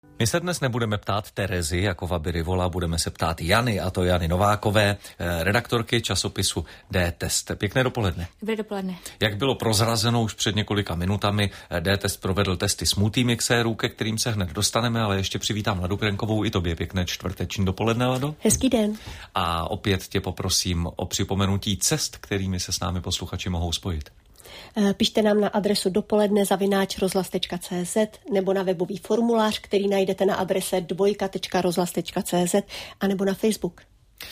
My se dnes nebudeme ptát Terezy jako Vaby Rivola, budeme se ptát Jany, a to Jany Novákové, redaktorky časopisu D-Test. Pěkné dopoledne. Dobré dopoledne. Jak bylo prozrazeno už před několika minutami, D-Test provedl testy smoothie mixérů, ke kterým se hned dostaneme, ale ještě přivítám Ladu Krenkovou, i tobě pěkné čtvrteční dopoledne, Lado. Hezký den. A opět tě poprosím o připomenutí cest, kterými se s námi posluchači mohou spojit. Pište nám na adresu dopoledne@rozhlas.cz nebo na webový formulář, který najdete na adrese dvojka.rozhlas.cz a nebo na Facebook.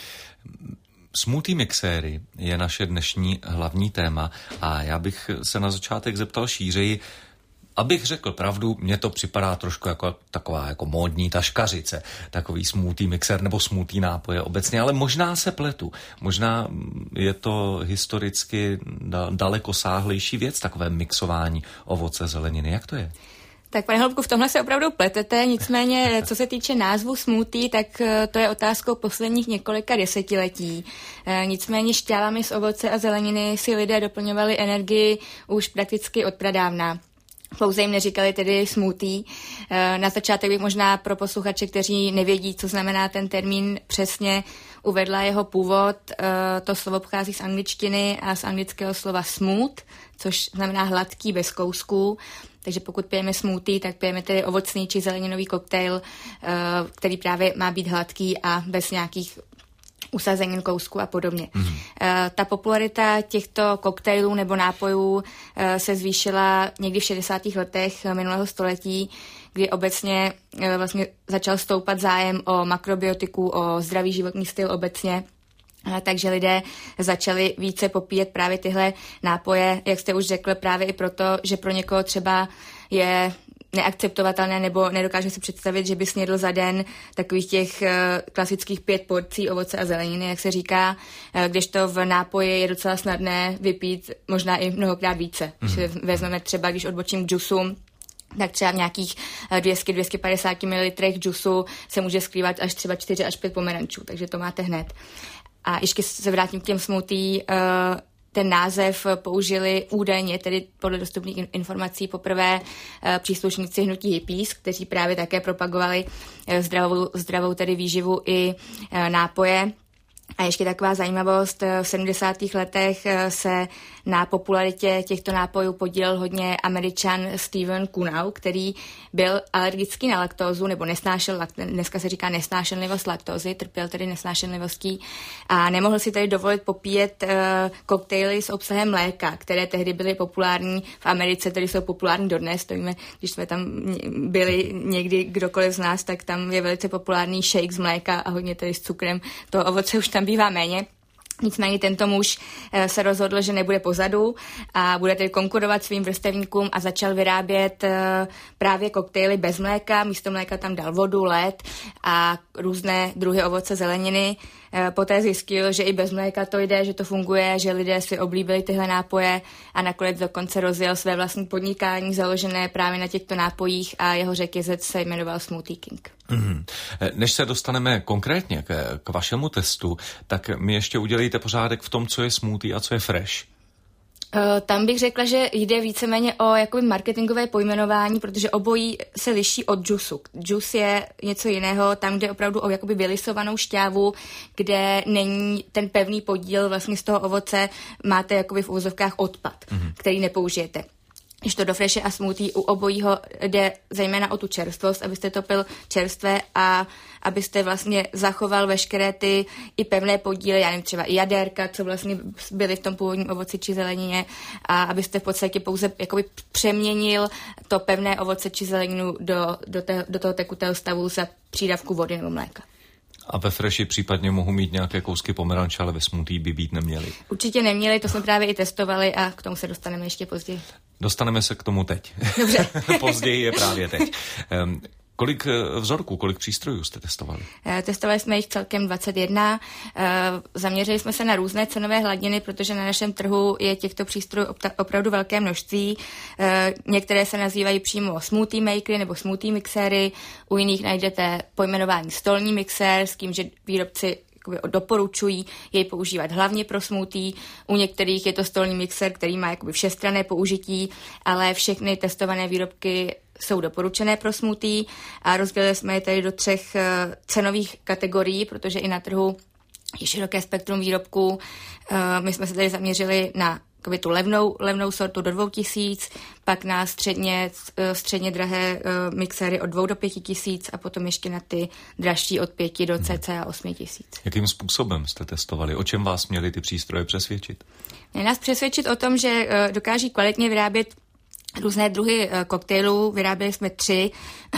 Smoothie mixéry je naše dnešní hlavní téma a já bych se na začátek zeptal šířeji. Abych řekl pravdu, mně to připadá trošku jako taková jako módní taškařice, takový smoothie mixer nebo smoothie nápoje obecně, ale možná se pletu. Možná je to historicky daleko sáhlejší věc, takové mixování ovoce, zeleniny. Jak to je? Tak, pane Holubku, v tomhle se opravdu pletete, nicméně, co se týče názvu smoothie, tak to je otázkou posledních několika desetiletí. Nicméně šťávami z ovoce a zeleniny si lidé doplňovali energii už prakticky od pradávna. Pouze jim neříkali tedy smoothie. Na začátek bych možná pro posluchače, kteří nevědí, co znamená ten termín, přesně uvedla jeho původ. To slovo pochází z angličtiny a z anglického slova smooth, což znamená hladký, bez kousků. Takže pokud pijeme smoothie, tak pijeme tedy ovocný či zeleninový koktejl, který právě má být hladký a bez nějakých usazenin, kousků a podobně. Ta popularita těchto koktejlů nebo nápojů se zvýšila někdy v 60. letech minulého století, kdy obecně vlastně začal stoupat zájem o makrobiotiku, o zdravý životní styl obecně. Takže lidé začali více popíjet právě tyhle nápoje, jak jste už řekl, právě i proto, že pro někoho třeba je neakceptovatelné nebo nedokáže si představit, že by snědl za den takových těch klasických 5 porcí ovoce a zeleniny, jak se říká, kdežto v nápoji je docela snadné vypít možná i mnohokrát více. Když vezmeme třeba, když odbočím k džusu, tak třeba v nějakých 200-250 ml džusu se může skrývat až třeba 4 až 5 pomerančů, takže to máte hned. A ještě se vrátím k těm smoothie, ten název použili údajně, tedy podle dostupných informací, příslušníci hnutí hippies, kteří právě také propagovali zdravou tedy výživu i nápoje. A ještě taková zajímavost, v 70. letech se na popularitě těchto nápojů podílel hodně Američan Stephen Kuhnau, který byl alergický na laktózu, nebo dneska se říká nesnášenlivost laktózy, trpěl tedy nesnášenlivostí a nemohl si tedy dovolit popíjet koktejly s obsahem mléka, které tehdy byly populární v Americe, tedy jsou populární dodnes, to víme, když jsme tam byli někdy kdokoliv z nás, tak tam je velice populární shake z mléka a hodně tedy s cukrem, toho ovoce už tam bývá méně. Nicméně tento muž se rozhodl, že nebude pozadu a bude tedy konkurovat svým vrstevníkům a začal vyrábět právě koktejly bez mléka. Místo mléka tam dal vodu, led a různé druhy ovoce, zeleniny. Poté zjistil, že i bez mléka to jde, že to funguje, že lidé si oblíbili tyhle nápoje a nakonec dokonce rozjel své vlastní podnikání založené právě na těchto nápojích a jeho řetězec se jmenoval Smoothie King. Než se dostaneme konkrétně k vašemu testu, tak mi ještě udělejte pořádek v tom, co je smoothie a co je fresh. Tam bych řekla, že jde víceméně o jakoby marketingové pojmenování, protože obojí se liší od džusu. Džus je něco jiného, tam jde opravdu o jakoby vylisovanou šťávu, kde není ten pevný podíl vlastně z toho ovoce, máte jakoby v uvozovkách odpad, který nepoužijete. Když to do freshe a smoothie, u obojího jde zejména o tu čerstvost, abyste to pil čerstvé a abyste vlastně zachoval veškeré ty i pevné podíly, já nevím, třeba i jadérka, co vlastně byly v tom původním ovoci či zelenině a abyste v podstatě pouze jakoby přeměnil to pevné ovoce či zeleninu do toho tekutého stavu za přídavku vody nebo mléka. A ve freši případně mohu mít nějaké kousky pomeranče, ale ve smoothie by být neměli. Určitě neměli, to jsme právě i testovali a k tomu se dostaneme ještě později. Dostaneme se k tomu teď. Dobře. Později je právě teď. Kolik vzorků, kolik přístrojů jste testovali? Testovali jsme jich celkem 21. Zaměřili jsme se na různé cenové hladiny, protože na našem trhu je těchto přístrojů opravdu velké množství. Některé se nazývají přímo smoothie makery nebo smoothie mixéry, u jiných najdete pojmenování stolní mixér, s tím, že výrobci doporučují jej používat hlavně pro smoothie. U některých je to stolní mixer, který má všestranné použití, ale všechny testované výrobky jsou doporučené pro smoothie a rozdělili jsme je tady do 3 cenových kategorií, protože i na trhu je široké spektrum výrobků. My jsme se tady zaměřili na tu levnou sortu do 2000, pak na středně drahé mixéry od 2 do 5000 a potom ještě na ty dražší od 5 do cca 8000. Jakým způsobem jste testovali? O čem vás měly ty přístroje přesvědčit? Měli nás přesvědčit o tom, že dokáží kvalitně vyrábět různé druhy koktejlů. Vyráběli jsme 3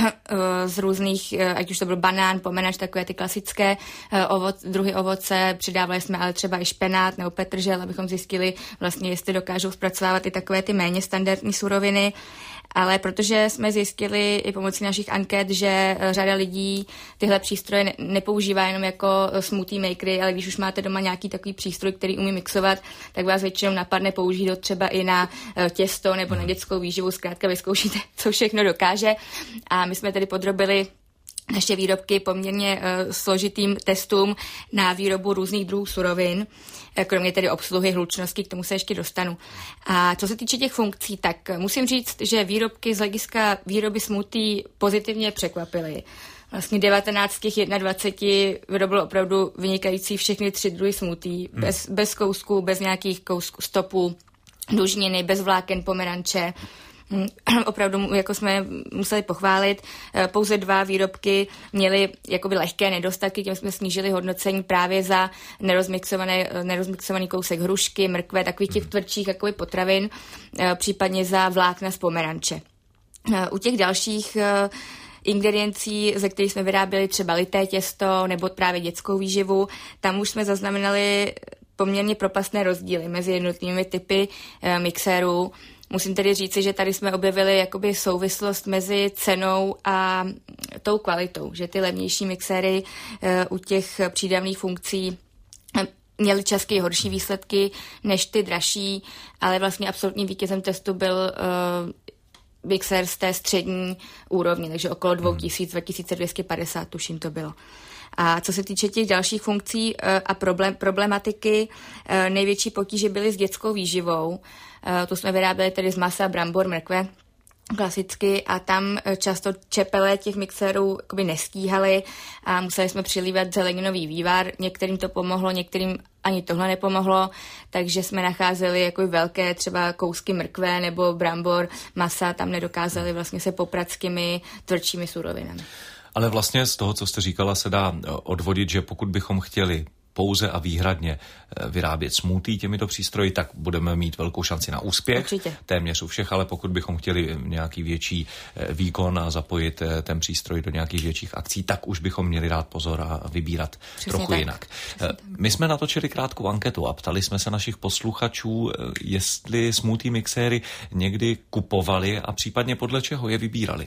z různých, ať už to byl banán, pomeranč, takové ty klasické druhy ovoce. Přidávali jsme ale třeba i špenát nebo petržel, abychom zjistili vlastně, jestli dokážou zpracovávat i takové ty méně standardní suroviny. Ale protože jsme zjistili i pomocí našich anket, že řada lidí tyhle přístroje nepoužívá jenom jako smoothie makery, ale když už máte doma nějaký takový přístroj, který umí mixovat, tak vás většinou napadne použít ho třeba i na těsto nebo na dětskou výživu. Zkrátka vyzkoušíte, co všechno dokáže. A my jsme tedy podrobili naše výrobky poměrně složitým testům na výrobu různých druhů surovin, kromě tedy obsluhy, hlučnosti, k tomu se ještě dostanu. A co se týče těch funkcí, tak musím říct, že výrobky z hlediska výroby smoothie pozitivně překvapily. Vlastně 19 z těch 21 vyrobilo opravdu vynikající všechny 3 druhy smoothie, bez kousků, bez nějakých stopů, dužniny, bez vláken pomeranče. Opravdu, jako jsme museli pochválit, pouze 2 výrobky měly lehké nedostatky, tím jsme snížili hodnocení právě za nerozmixovaný kousek hrušky, mrkve, takových těch tvrdších potravin, případně za vlákna z pomeranče. U těch dalších ingrediencí, ze kterých jsme vyráběli třeba lité těsto nebo právě dětskou výživu, tam už jsme zaznamenali poměrně propastné rozdíly mezi jednotlivými typy mixérů. Musím tedy říci, že tady jsme objevili souvislost mezi cenou a tou kvalitou, že ty levnější mixéry u těch přídavných funkcí měly častěji horší výsledky než ty dražší, ale vlastně absolutním vítězem testu byl mixér z té střední úrovně, takže okolo 2000, 2250 tuším to bylo. A co se týče těch dalších funkcí a problematiky, největší potíže byly s dětskou výživou. Tu jsme vyráběli tedy z masa, brambor, mrkve, klasicky, a tam často čepele těch mixérů nestíhaly a museli jsme přilívat zeleninový vývar. Některým to pomohlo, některým ani tohle nepomohlo, takže jsme nacházeli velké třeba kousky mrkve nebo brambor, masa, tam nedokázali vlastně se poprat s těmi tvrdšími surovinami. Ale vlastně z toho, co jste říkala, se dá odvodit, že pokud bychom chtěli pouze a výhradně vyrábět smoothie těmito přístroji, tak budeme mít velkou šanci na úspěch. Určitě. Téměř u všech, ale pokud bychom chtěli nějaký větší výkon a zapojit ten přístroj do nějakých větších akcí, tak už bychom měli dát pozor a vybírat Přesně trochu tak. jinak. My jsme natočili krátkou anketu a ptali jsme se našich posluchačů, jestli smoothie mixéry někdy kupovali a případně podle čeho je vybírali.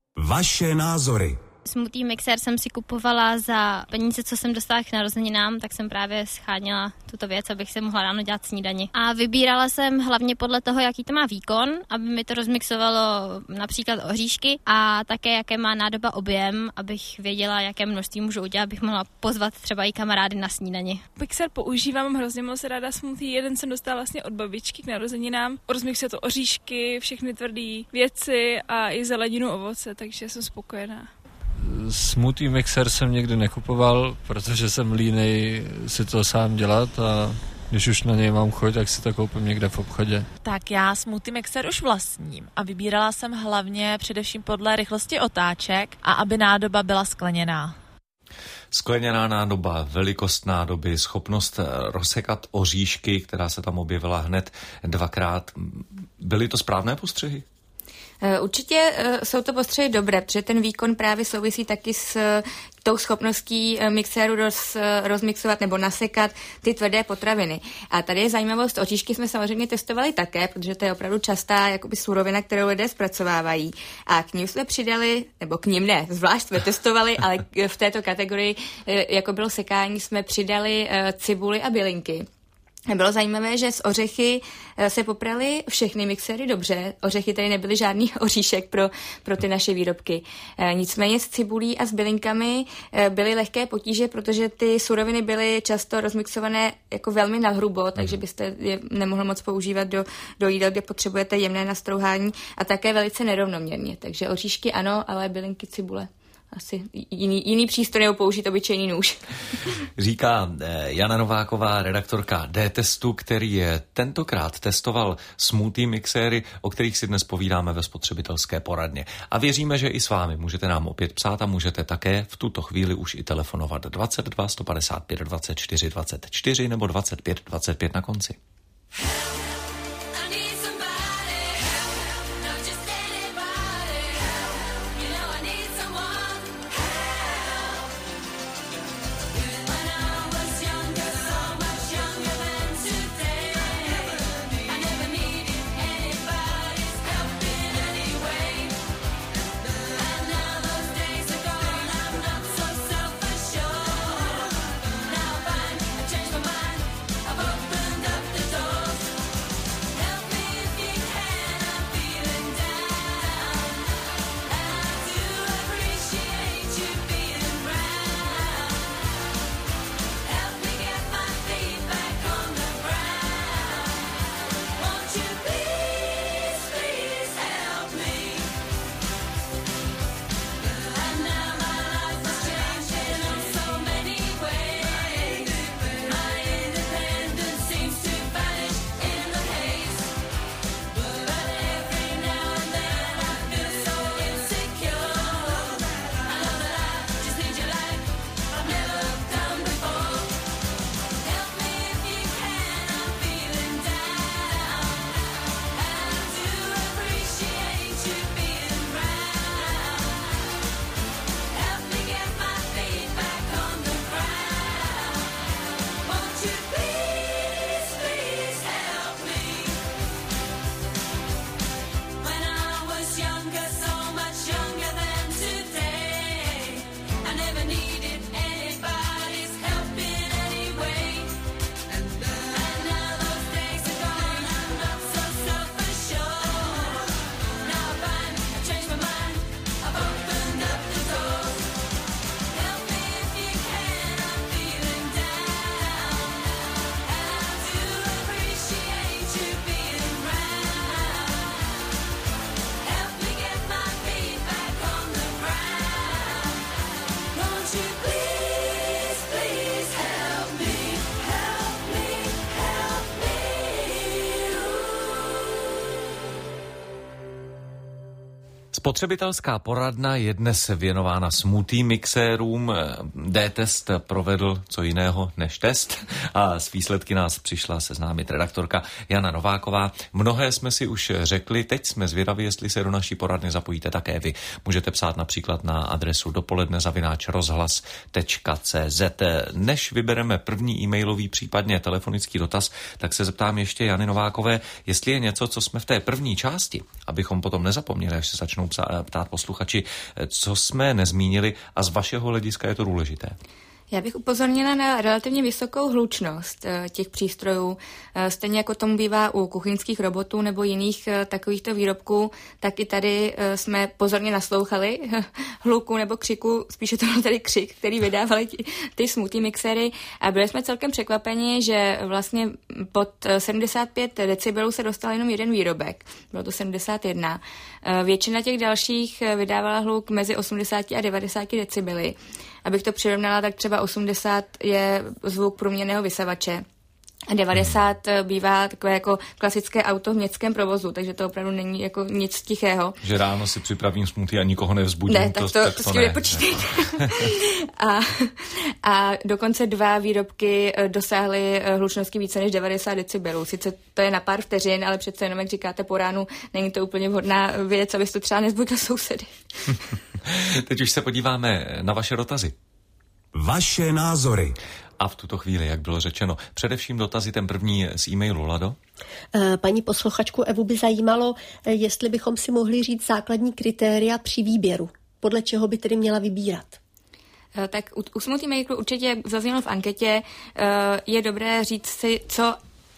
Vaše názory. Smoothie mixer jsem si kupovala za peníze, co jsem dostala k narozeninám, tak jsem právě scháněla tuto věc, abych si mohla ráno dělat snídani. A vybírala jsem hlavně podle toho, jaký to má výkon, aby mi to rozmixovalo například oříšky a také jaké má nádoba objem, abych věděla, jaké množství můžu udělat, abych mohla pozvat třeba i kamarády na snídani. Mixer používám hrozně moc ráda smoothie. Jeden jsem dostala vlastně od babičky k narozeninám. Rozmixuje to oříšky, všechny tvrdé věci a i zeleninu, ovoce, takže jsem spokojená. Smoothie mixer jsem někdy nekupoval, protože jsem línej si to sám dělat a když už na něj mám chuť, tak si to koupím někde v obchodě. Tak já smoothie mixer už vlastním a vybírala jsem hlavně především podle rychlosti otáček a aby nádoba byla skleněná. Skleněná nádoba, velikost nádoby, schopnost rozsekat oříšky, která se tam objevila hned 2krát. Byly to správné postřehy? Určitě jsou to postřehy dobré, protože ten výkon právě souvisí taky s tou schopností mixéru rozmixovat nebo nasekat ty tvrdé potraviny. A tady je zajímavost, oříšky jsme samozřejmě testovali také, protože to je opravdu častá surovina, kterou lidé zpracovávají. A k ním jsme přidali, nebo k ním ne, zvlášť jsme testovali, ale v této kategorii, jako bylo sekání, jsme přidali cibuli a bylinky. Bylo zajímavé, že s ořechy se popraly všechny mixéry dobře. Ořechy tady nebyly žádný oříšek pro ty naše výrobky. Nicméně s cibulí a s bylinkami byly lehké potíže, protože ty suroviny byly často rozmixované jako velmi nahrubo, takže byste je nemohli moc používat do jídel, kde potřebujete jemné nastrouhání a také velice nerovnoměrně. Takže oříšky ano, ale bylinky, cibule. Asi jiný přístroj nebo použít obyčejný nůž. Říká Jana Nováková, redaktorka D-testu, který je tentokrát testoval smoothie mixéry, o kterých si dnes povídáme ve spotřebitelské poradně. A věříme, že i s vámi můžete nám opět psát a můžete také v tuto chvíli už i telefonovat 22 155 24 24 nebo 25 25 na konci. Spotřebitelská poradna je dnes věnována smoothie mixérům. D-test provedl co jiného než test a s výsledky nás přišla seznámit redaktorka Jana Nováková. Mnohé jsme si už řekli, teď jsme zvědaví, jestli se do naší poradny zapojíte také vy. Můžete psát například na adresu dopoledne@rozhlas.cz. Než vybereme první e-mailový, případně telefonický dotaz, tak se zeptám ještě Jany Novákové, jestli je něco, co jsme v té první části, abychom potom nezapomněli, až se začnou ptát posluchači, co jsme nezmínili a z vašeho hlediska je to důležité. Já bych upozornila na relativně vysokou hlučnost těch přístrojů. Stejně jako tomu bývá u kuchyňských robotů nebo jiných takovýchto výrobků, tak i tady jsme pozorně naslouchali hluku nebo křiku, spíše to byl tady křik, který vydávali ty smoothie mixéry a byli jsme celkem překvapeni, že vlastně pod 75 decibelů se dostal jenom jeden výrobek, bylo to 71. Většina těch dalších vydávala hluk mezi 80 a 90 decibely. Abych to přirovnala, tak třeba 80 je zvuk průměrného vysavače. 90 bývá takové jako klasické auto v městském provozu, takže to opravdu není jako nic tichého. Že ráno si připravím smoothie a nikoho nevzbudím. Ne, tak to s tím nepočítejte. a dokonce 2 výrobky dosáhly hlučnosti více než 90 decibelů. Sice to je na pár vteřin, ale přece jenom, jak říkáte, po ránu není to úplně vhodná věc, abyste třeba nezbudil sousedy. Teď už se podíváme na vaše dotazy. Vaše názory. A v tuto chvíli, jak bylo řečeno, především dotazy ten první z e-mailu, Lado. Paní posluchačku Evu by zajímalo, jestli bychom si mohli říct základní kritéria při výběru. Podle čeho by tedy měla vybírat? Tak u smoothie makeru určitě zaznělo v anketě, je dobré říct si, co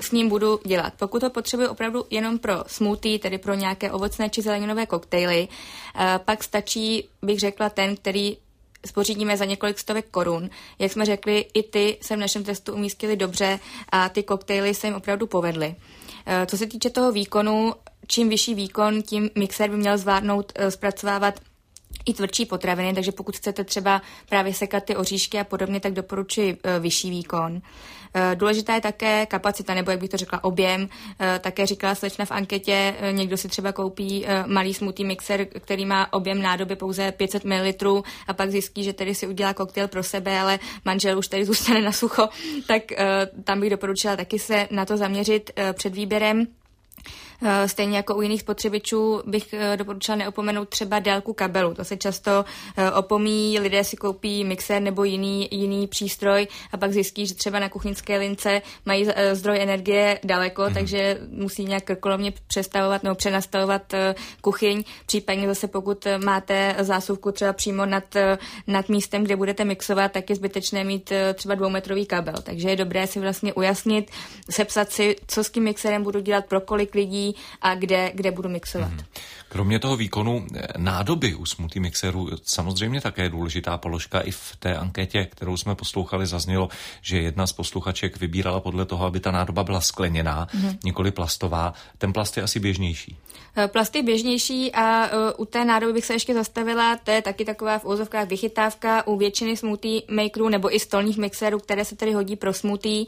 s ním budu dělat. Pokud ho potřebuji opravdu jenom pro smoothie, tedy pro nějaké ovocné či zeleninové koktejly, pak stačí, bych řekla, ten, který spořídíme za několik stovek korun. Jak jsme řekli, i ty se v našem testu umístily dobře a ty koktejly se jim opravdu povedly. Co se týče toho výkonu, čím vyšší výkon, tím mixér by měl zvládnout zpracovávat i tvrdší potraviny, takže pokud chcete třeba právě sekat ty oříšky a podobně, tak doporučuji vyšší výkon. Důležitá je také kapacita, nebo jak bych to řekla, objem. Také říkala slečna v anketě, někdo si třeba koupí malý smoothie mixer, který má objem nádoby pouze 500 ml a pak zjistí, že tedy si udělá koktejl pro sebe, ale manžel už tady zůstane na sucho, tak tam bych doporučila taky se na to zaměřit před výběrem. Stejně jako u jiných spotřebičů bych doporučila neopomenout třeba délku kabelu. To se často opomíjí, lidé si koupí mixér nebo jiný přístroj a pak zjistí, že třeba na kuchyňské lince mají zdroj energie daleko, takže musí nějak krkolomně přestavovat nebo přenastavovat kuchyň. Případně zase pokud máte zásuvku třeba přímo nad místem, kde budete mixovat, tak je zbytečné mít třeba 2metrový kabel. Takže je dobré si vlastně ujasnit, sepsat si, co s tím mixérem budu dělat, pro kolik lidí a kde budu mixovat. Kromě toho výkonu nádoby u smoothie mixeru samozřejmě také důležitá položka. I v té anketě, kterou jsme poslouchali, zaznělo, že jedna z posluchaček vybírala podle toho, aby ta nádoba byla skleněná, nikoli plastová. Ten plast je asi běžnější. Plast je běžnější a u té nádoby bych se ještě zastavila, to je taky taková v úzovkách vychytávka u většiny smoothie makerů nebo i stolních mixérů, které se tedy hodí pro smoothie.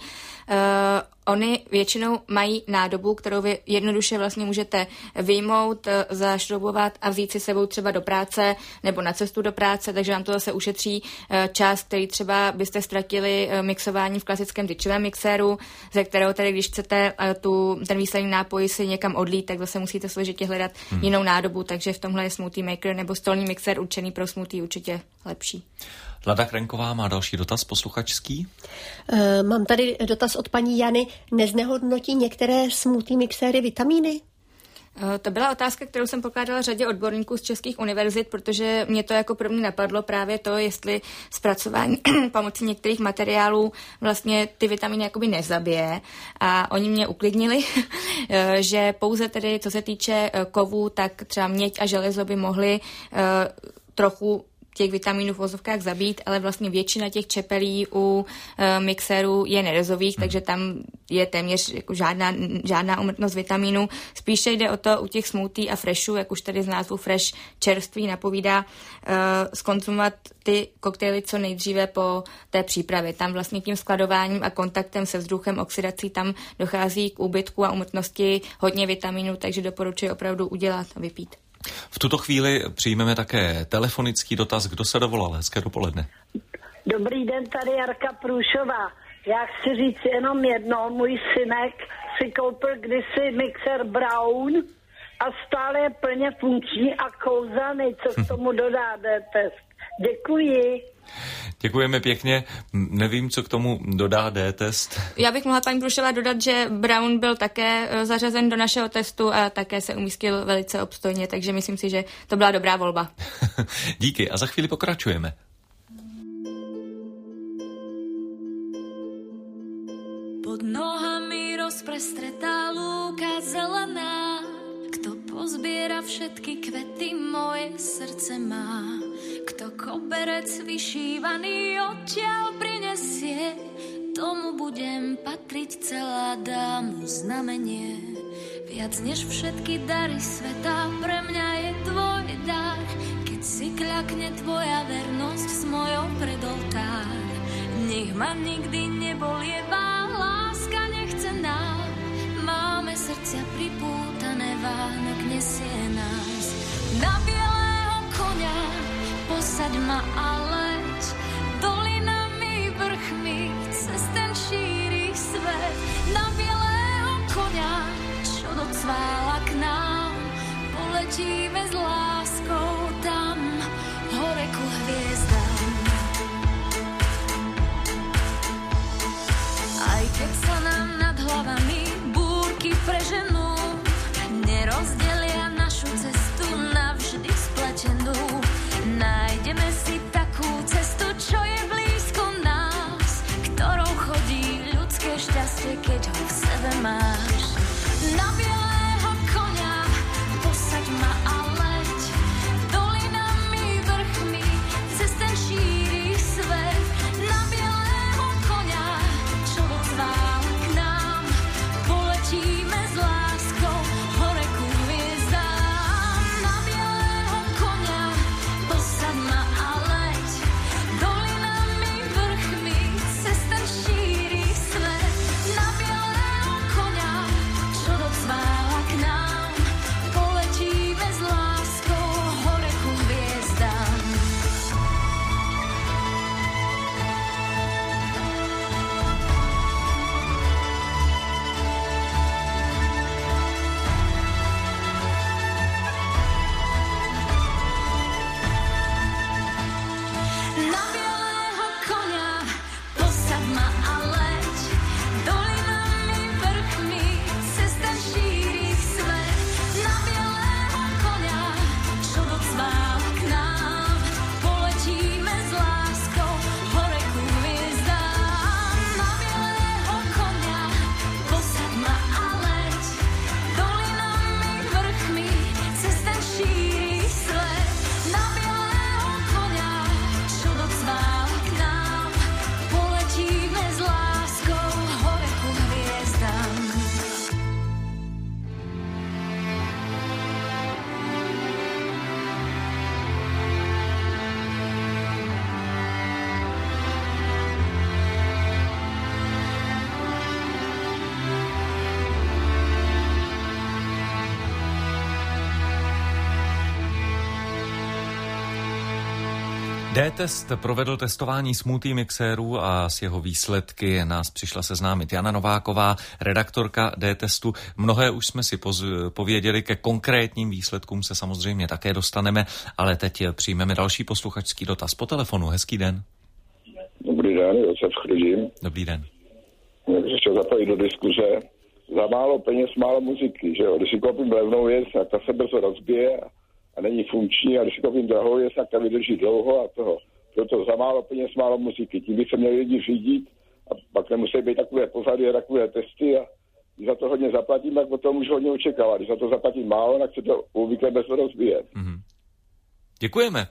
Oni většinou mají nádobu, kterou vy jednoduše vlastně můžete vyjmout, zašroubovat a vzít si sebou třeba do práce nebo na cestu do práce, takže vám to zase ušetří čas, který třeba byste ztratili mixování v klasickém tyčovém mixéru, ze kterého tedy, když chcete ten výsledný nápoj si někam odlít, tak zase musíte složitě hledat jinou nádobu, takže v tomhle je smoothie maker nebo stolní mixér určený pro smoothie určitě lepší. Lada Krenková má další dotaz posluchačský. Mám tady dotaz od paní Jany. Neznehodnotí některé smoothie mixéry vitamíny? To byla otázka, kterou jsem pokládala řadě odborníků z českých univerzit, protože mě to jako první napadlo právě to, jestli zpracování pomocí některých materiálů vlastně ty vitamíny jakoby nezabije. A oni mě uklidnili, že pouze tedy, co se týče kovů, tak třeba měď a železo by mohly trochu těch vitamínů v vozovkách zabít, ale vlastně většina těch čepelí u mixérů je nerezových, takže tam je téměř jako žádná úmrtnost vitamínů. Spíše jde o to u těch smoothie a freshů, jak už tady z názvu fresh čerství napovídá, zkonzumovat ty koktejly co nejdříve po té přípravě. Tam vlastně tím skladováním a kontaktem se vzduchem, oxidací, tam dochází k úbytku a úmrtnosti hodně vitamínů, takže doporučuji opravdu udělat a vypít. V tuto chvíli přijmeme také telefonický dotaz. Kdo se dovolal? Hezké dopoledne. Dobrý den, tady Jarka Průšová. Já chci říct jenom jedno. Můj synek si koupil kdysi mixer Brown a stále je plně funkční a kouzelný. Co k tomu dodá D-test? Děkuji. Děkujeme pěkně. Nevím, co k tomu dodá D-test. Já bych mohla paní Průšová dodat, že Brown byl také zařazen do našeho testu a také se umístil velice obstojně, takže myslím si, že to byla dobrá volba. Díky a za chvíli pokračujeme. Pod nohami rozprestretá lúka zelená, kto pozbiera všetky kvety moje srdce má. Kto koberec vyšívaný odtiaľ prinesie, tomu budem patriť celá, dám mu znamenie. Viac než všetky dary sveta, pre mňa je tvoj dar. Keď si kľakne tvoja vernosť s mojou pred oltár. Nech ma nikdy nebolievá láska nechcená. Máme srdcia pripútané, Vánok nesie nás. Na bielého koňa posaď ma a leď dolinami, vrchmi, cez ten šíri svet. Na bielého koňa, čo docvála k nám, poletíme s láskou tam, hore ku hviezdám. Aj keď sa nám nad hlavami búrky preženú, nerozdelia našu cestu navždy spletenú. Nájdeme si takú cestu, čo je blízko nás, ktorou chodí ľudské šťastie, keď ho v sebe máš. Na bielého koňa posaď ma a leď dolinami, vrchmi, cez ten šíri svet. Na bielého koňa, čo docvál k nám, poletíme s láskou hore ku hviezdám. Na bielého koňa posaď ma a leď dolinami, vrchmi, cez ten šíri svet. Na bielého koňa, čo docvála k nám, poletíme s láskou hore ku hviezdám. Na bielého koňa posaď ma a leď dolinami, vrchmi, cez ten šíri svet. Na bielého koňa, čo docvála k nám, poletíme s láskou hore ku hviezdám. Na bielého koňa posaď ma a leď dolinami, vrchmi, cez ten šíri svet. Na bielého koňa, čo docvála k nám, poletíme s láskou hore ku hviezdám. D-test provedl testování smoothie mixérů a s jeho výsledky nás přišla seznámit Jana Nováková, redaktorka D-testu. Mnohé už jsme si pověděli, ke konkrétním výsledkům se samozřejmě také dostaneme, ale teď přijmeme další posluchačský dotaz po telefonu. Hezký den. Dobrý den, Josef Chrudím. Dobrý den. Já bych se chtěl zapojit do diskuze. Za málo peněz, málo muziky, že jo? Když si koupím levnou věc, tak ta se brzo rozbije a není funkční, a když si koupím drahou věc, tak ta vydrží dlouho a toho. Proto za málo peněz, málo muziky. Tím by se měli lidi řídit a pak nemusí být takové pořady a takové testy a když za to hodně zaplatím, tak potom už hodně očekávat. Když za to zaplatím málo, tak se to obvykle bez rozbíjet. Mm-hmm. Děkujeme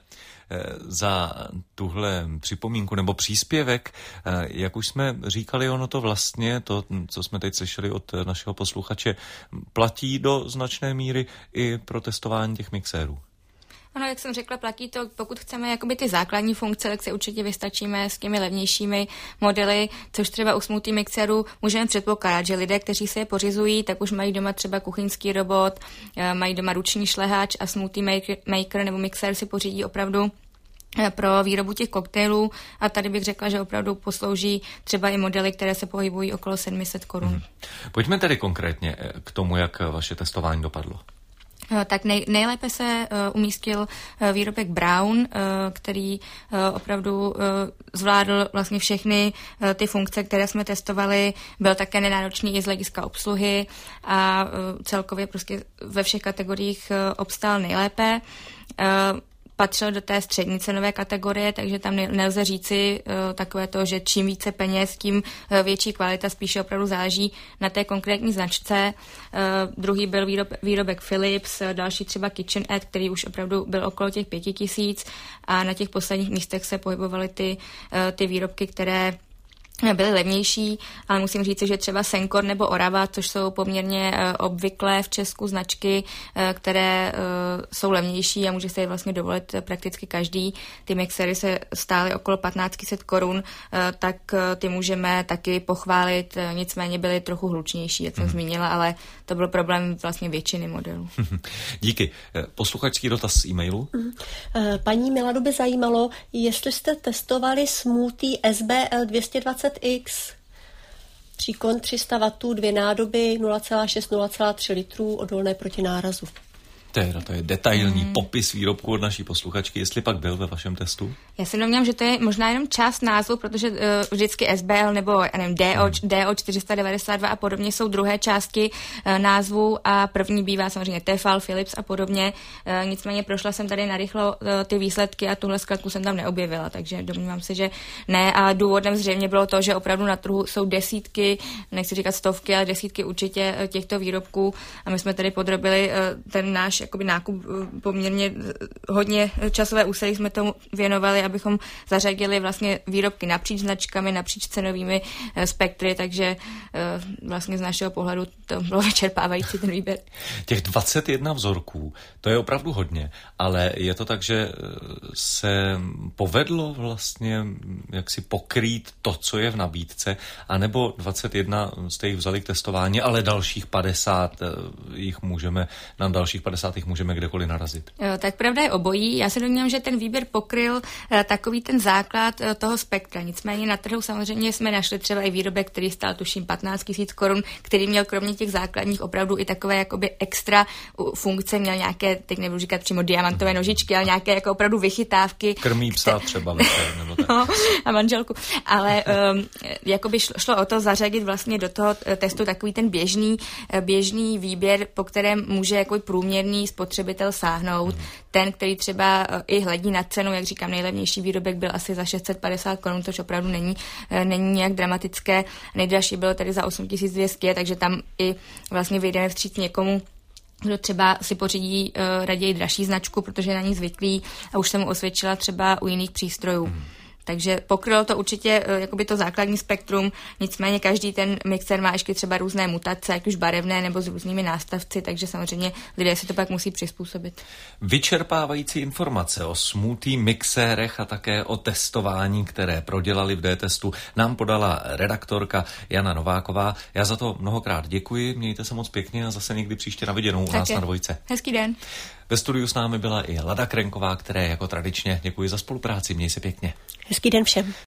za tuhle připomínku nebo příspěvek. Jak už jsme říkali, ono to vlastně, to, co jsme teď slyšeli od našeho posluchače, platí do značné míry i pro testování těch mixérů. Ano, jak jsem řekla, platí to, pokud chceme jakoby ty základní funkce, tak se určitě vystačíme s těmi levnějšími modely, což třeba u smoothie mixerů můžeme předpokládat, že lidé, kteří si je pořizují, tak už mají doma třeba kuchyňský robot, mají doma ruční šlehač a smoothie maker nebo mixer si pořídí opravdu pro výrobu těch koktejlů a tady bych řekla, že opravdu poslouží třeba i modely, které se pohybují okolo 700 korun. Pojďme tedy konkrétně k tomu, jak vaše testování dopadlo. Tak nejlépe se umístil výrobek Braun, který opravdu zvládl vlastně všechny ty funkce, které jsme testovali. Byl také nenáročný i z hlediska obsluhy a celkově prostě ve všech kategoriích obstál nejlépe. Patřil do té střední cenové kategorie, takže tam nelze říci takové to, že čím více peněz, tím větší kvalita, spíše opravdu záleží na té konkrétní značce. Druhý byl výrobek Philips, další třeba KitchenAid, který už opravdu byl okolo těch 5000 a na těch posledních místech se pohybovaly ty výrobky, které byly levnější, ale musím říct, že třeba Senkor nebo Orava, což jsou poměrně obvyklé v Česku značky, které jsou levnější a může se je vlastně dovolit prakticky každý. Ty mixery se stály okolo 1500 korun, tak ty můžeme taky pochválit, nicméně byly trochu hlučnější, jak jsem zmínila, ale to byl problém vlastně většiny modelů. Díky. Posluchačský dotaz z e-mailu. Paní Miladu by zajímalo, jestli jste testovali smoothie SBL 220X, příkon 300 W, 2 nádoby, 0,6-0,3 litrů, odolné proti nárazu. To je detailní popis výrobku od naší posluchačky, jestli pak byl ve vašem testu? Já se domnívám, že to je možná jenom část názvu, protože vždycky SBL nebo DO 492 a podobně jsou druhé částky názvu a první bývá samozřejmě Tefal, Philips a podobně. Nicméně prošla jsem tady narychlo ty výsledky a tuhle skladku jsem tam neobjevila, takže domnívám se, že ne. A důvodem zřejmě bylo to, že opravdu na trhu jsou desítky, nechci říkat stovky, ale desítky určitě těchto výrobků a my jsme tady podrobili ten náš jakoby nákup poměrně hodně časové úsilí jsme tomu věnovali, abychom zařadili vlastně výrobky napříč značkami, napříč cenovými spektry, takže vlastně z našeho pohledu to bylo vyčerpávající ten výběr. Těch 21 vzorků, to je opravdu hodně, ale je to tak, že se povedlo vlastně jak si pokrýt to, co je v nabídce, anebo 21 jste jich vzali k testování, ale dalších 50 jich můžeme kdekoliv narazit. Tak pravda je obojí. Já se domnívám, že ten výběr pokryl takový ten základ toho spektra. Nicméně na trhu samozřejmě jsme našli třeba i výrobek, který stál tuším 15 000 korun, který měl kromě těch základních opravdu i takové jakoby extra funkce, měl nějaké, teď nebudu říkat přímo diamantové nožičky, ale nějaké jako opravdu vychytávky. Krmí psa třeba večer, nebo tak. No, a manželku. Ale jakoby šlo o to zařadit vlastně do toho testu takový ten běžný výběr, po kterém může jako průměrný spotřebitel sáhnout. Ten, který třeba i hledí na cenu, jak říkám, nejlevnější výrobek byl asi za 650 korun, což opravdu není nějak dramatické. Nejdražší bylo tady za 8200, takže tam i vlastně vyjdeme vstříc někomu, kdo třeba si pořídí raději dražší značku, protože je na ní zvyklý a už se mu osvědčila třeba u jiných přístrojů. Takže pokrylo to určitě jakoby to základní spektrum, nicméně každý ten mixer má ještě třeba různé mutace, ať už barevné nebo s různými nástavci, takže samozřejmě lidé si to pak musí přizpůsobit. Vyčerpávající informace o smoothie mixérech a také o testování, které prodělali v D-testu, nám podala redaktorka Jana Nováková. Já za to mnohokrát děkuji, mějte se moc pěkně a zase někdy příště na viděnou u nás na Dvojce. Hezký den. Ve studiu s námi byla i Lada Krenková, které jako tradičně děkuji za spolupráci. Měj se pěkně. Hezký den všem.